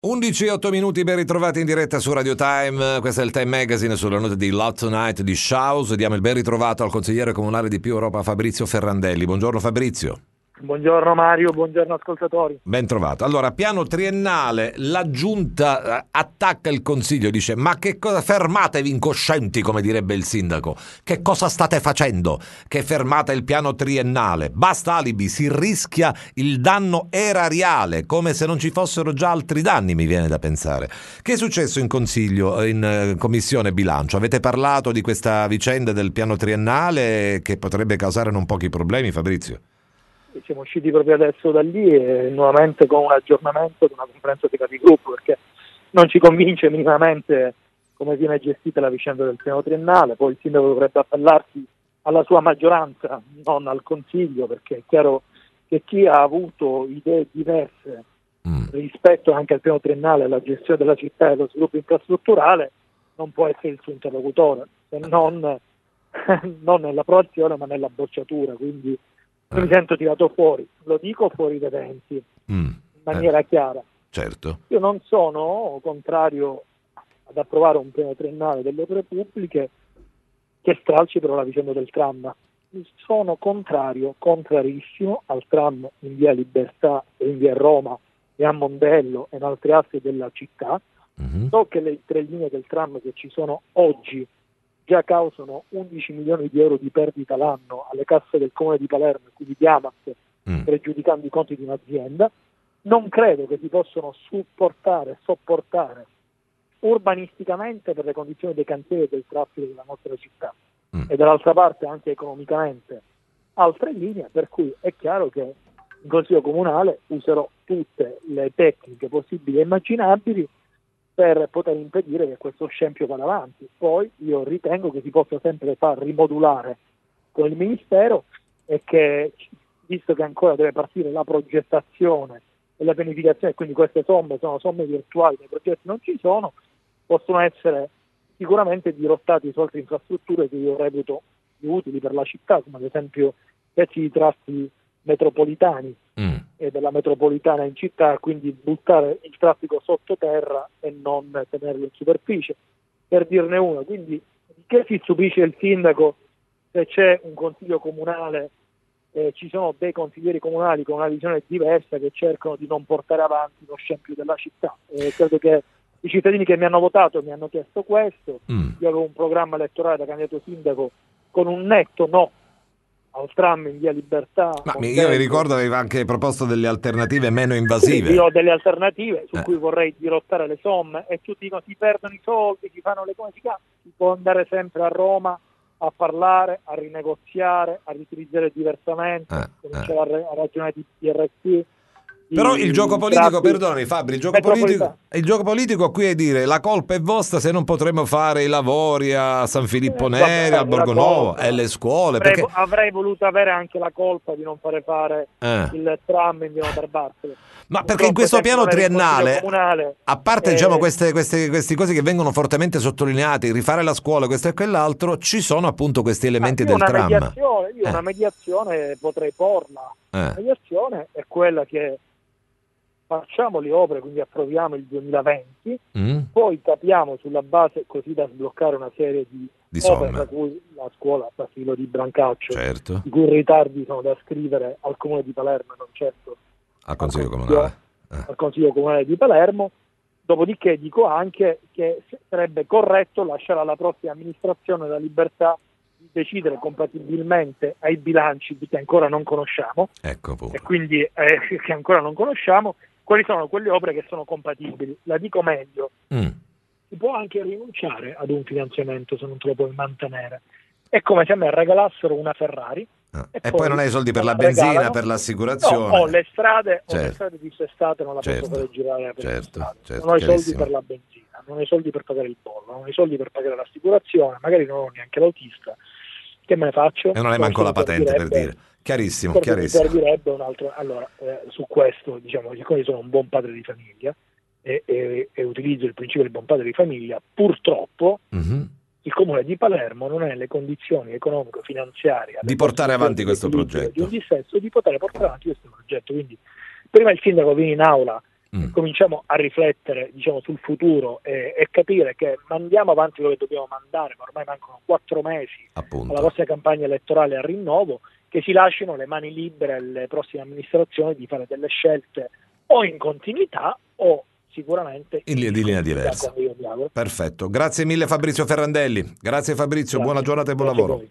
11 e 8 minuti ben ritrovati in diretta su Radio Time. Questo è il Time Magazine sulla nota di Lot Tonight di Shouse. Diamo il ben ritrovato al consigliere comunale di Più Europa Fabrizio Ferrandelli. Buongiorno Fabrizio. Buongiorno Mario, buongiorno ascoltatori. Ben trovato. Allora, piano triennale, la giunta attacca il consiglio, dice: ma che cosa, fermatevi incoscienti, come direbbe il sindaco, che cosa state facendo che fermate il piano triennale? Basta alibi, si rischia il danno erariale, come se non ci fossero già altri danni, mi viene da pensare. Che è successo in consiglio, in commissione bilancio? Avete parlato di questa vicenda del piano triennale che potrebbe causare non pochi problemi, Fabrizio? Siamo usciti proprio adesso da lì e nuovamente con un aggiornamento di una conferenza di capigruppo, perché non ci convince minimamente come viene gestita la vicenda del piano triennale. Poi il sindaco dovrebbe appellarsi alla sua maggioranza, non al consiglio, perché è chiaro che chi ha avuto idee diverse rispetto anche al piano triennale, alla gestione della città e allo sviluppo infrastrutturale non può essere il suo interlocutore, se non nell'approvazione ma nella bocciatura. Quindi mi sento tirato fuori, lo dico fuori dai denti, in maniera chiara. Certo. Io non sono contrario ad approvare un piano triennale delle opere pubbliche che stralci però la vicenda del tram. Sono contrarissimo al tram in via Libertà e in via Roma e a Mondello e in altri assi della città. So che le 3 linee del tram che ci sono oggi già causano 11 milioni di euro di perdita l'anno alle casse del Comune di Palermo e quindi di Amas, pregiudicando i conti di un'azienda. Non credo che si possano sopportare urbanisticamente per le condizioni dei cantieri e del traffico della nostra città e dall'altra parte anche economicamente altre linee, per cui è chiaro che in Consiglio Comunale userò tutte le tecniche possibili e immaginabili per poter impedire che questo scempio vada avanti. Poi io ritengo che si possa sempre far rimodulare con il Ministero e che, visto che ancora deve partire la progettazione e la pianificazione, quindi queste somme sono somme virtuali, nei progetti non ci sono, possono essere sicuramente dirottati su altre infrastrutture che io reputo più utili per la città, come ad esempio pezzi di tratti metropolitani e della metropolitana in città, quindi buttare il traffico sottoterra e non tenerlo in superficie, per dirne una. Quindi che si stupisce il sindaco se c'è un consiglio comunale, ci sono dei consiglieri comunali con una visione diversa che cercano di non portare avanti lo scempio della città. Credo che i cittadini che mi hanno votato mi hanno chiesto questo. Io avevo un programma elettorale da candidato sindaco con un netto no al tram in via Libertà. Ma io mi ricordo aveva anche proposto delle alternative meno invasive. Io ho delle alternative su cui vorrei dirottare le somme e tutti dicono si perdono i soldi, si fanno le cose, si può andare sempre a Roma a parlare, a rinegoziare, a riutilizzare diversamente, cominciare a ragionare di PRT. Però il gioco politico, perdonami Fabri, il gioco politico qui è dire la colpa è vostra se non potremo fare i lavori a San Filippo Neri, a Borgonovo e le scuole. Avrei voluto avere anche la colpa di non fare il tram in via Barbarsele. Ma perché in questo piano triennale, a parte diciamo questi cose che vengono fortemente sottolineati, rifare la scuola, questo e quell'altro, ci sono appunto questi elementi del tram. Una mediazione potrei porla. La mediazione è quella che facciamo le opere, quindi approviamo il 2020, poi capiamo sulla base così da sbloccare una serie di opere, tra cui la scuola a Filo di Brancaccio, certo, i cui ritardi sono da scrivere al Comune di Palermo, non certo al Consiglio Comunale. Al Consiglio Comunale di Palermo. Dopodiché dico anche che sarebbe corretto lasciare alla prossima amministrazione la libertà di decidere compatibilmente ai bilanci che ancora non conosciamo, ecco pure. E quindi che ancora non conosciamo, quali sono quelle opere che sono compatibili. La dico meglio, si può anche rinunciare ad un finanziamento se non te lo puoi mantenere. È come se a me regalassero una Ferrari e poi non hai i soldi per la benzina, per l'assicurazione. No, ho le strade dissestate, non la posso fare girare per le strade. Non ho i soldi per la benzina, non ho i soldi per pagare il bollo, non ho i soldi per pagare l'assicurazione, magari non ho neanche l'autista. Che me ne faccio? E non hai manco la patente, per dire. Chiarissimo. Servirebbe un altro. Allora, su questo, diciamo, siccome sono un buon padre di famiglia e utilizzo il principio del buon padre di famiglia, purtroppo il Comune di Palermo non è nelle condizioni economico-finanziarie di portare avanti questo progetto, di poter portare avanti questo progetto. Quindi prima il sindaco viene in aula cominciamo a riflettere, diciamo, sul futuro e capire che mandiamo avanti quello che dobbiamo mandare, ma ormai mancano 4 mesi appunto alla vostra campagna elettorale a rinnovo, che si lasciano le mani libere alle prossime amministrazioni di fare delle scelte o in continuità o sicuramente in linea diversa. come io mi auguro. Perfetto, grazie mille Fabrizio Ferrandelli. Grazie Fabrizio, Grazie. buona giornata e buon Grazie lavoro.